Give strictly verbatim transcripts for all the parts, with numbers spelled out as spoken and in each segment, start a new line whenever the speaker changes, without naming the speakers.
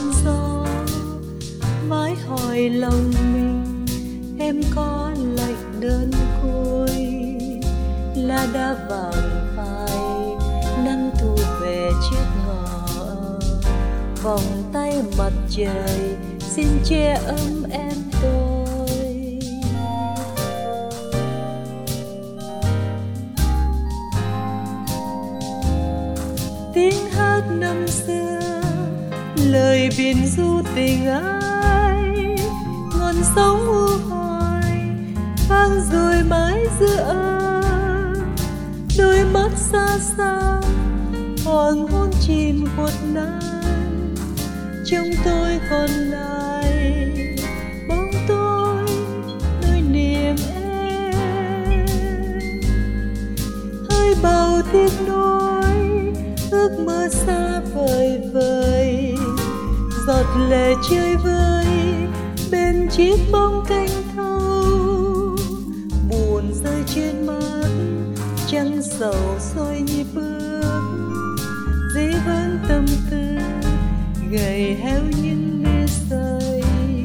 gió mãi hỏi lòng mình, em có lạnh đơn côi lá đã vàng phai, nắng thu về chiếc ngõ, vòng tay mặt trời xin che ấm em tôi. Tiếng hát năm xưa, lời biển du tình ai, ngọn sóng u hoài vang rồi mãi giữa đôi mắt xa xa, hoàng hôn chìm khuất nan, trong tôi còn lại bóng tôi nơi niềm em. Hơi bầu tiếc nuối ước mơ xa vời vời, giọt lệ chơi vơi bên chiếc bóng cánh thâu, buồn rơi trên mắt trăng sầu soi nhịp bước, dĩ vãng tâm tư gầy héo những mê say.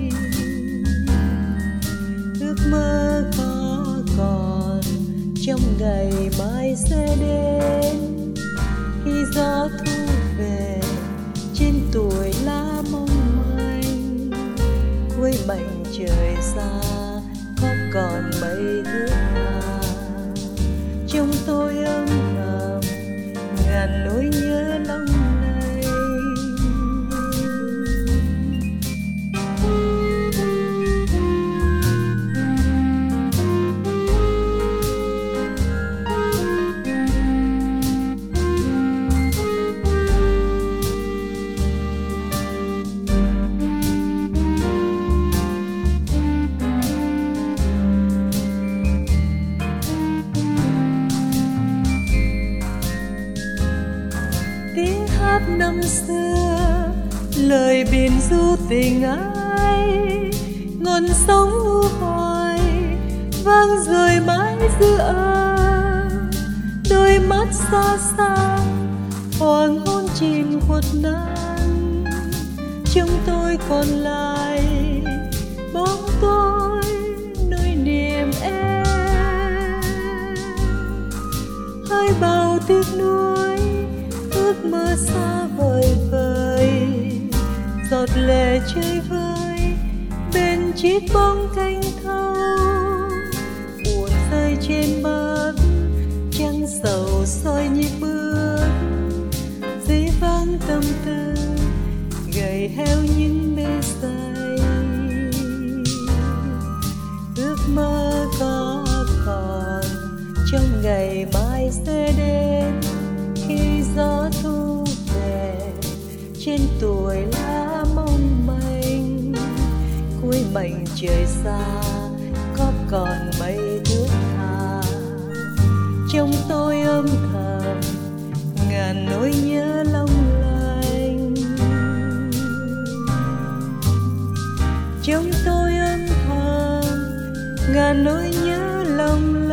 Ước mơ có còn trong ngày mai sẽ đến, khi gió thu về trên tuổi lá mong manh, cuối mảnh trời xa có còn mấy thước tha, trong tôi âm thầm ngàn nỗi nhớ long lanh. Năm xưa lời biển du tình ai, ngọn sóng u hoài vang rồi mãi giữa đôi mắt xa xa, hoàng hôn chìm khuất nan, trong tôi còn lại bóng tôi nơi niềm em. Hơi bao tiếc nuối ước mơ xa vời vời, giọt lệ chơi vơi bên chiếc bóng cánh thâu, buồn rơi trên mắt trăng sầu soi nhịp bước, dĩ vãng tâm tư gầy héo những mê say. Ước mơ có còn trong ngày mai sẽ đến, khi gió thu về trên tuổi lá mong manh, cuối mảnh trời xa có còn mấy thước tha, trong tôi âm thầm ngàn nỗi nhớ long lanh. Trong tôi âm thầm ngàn nỗi nhớ long lanh.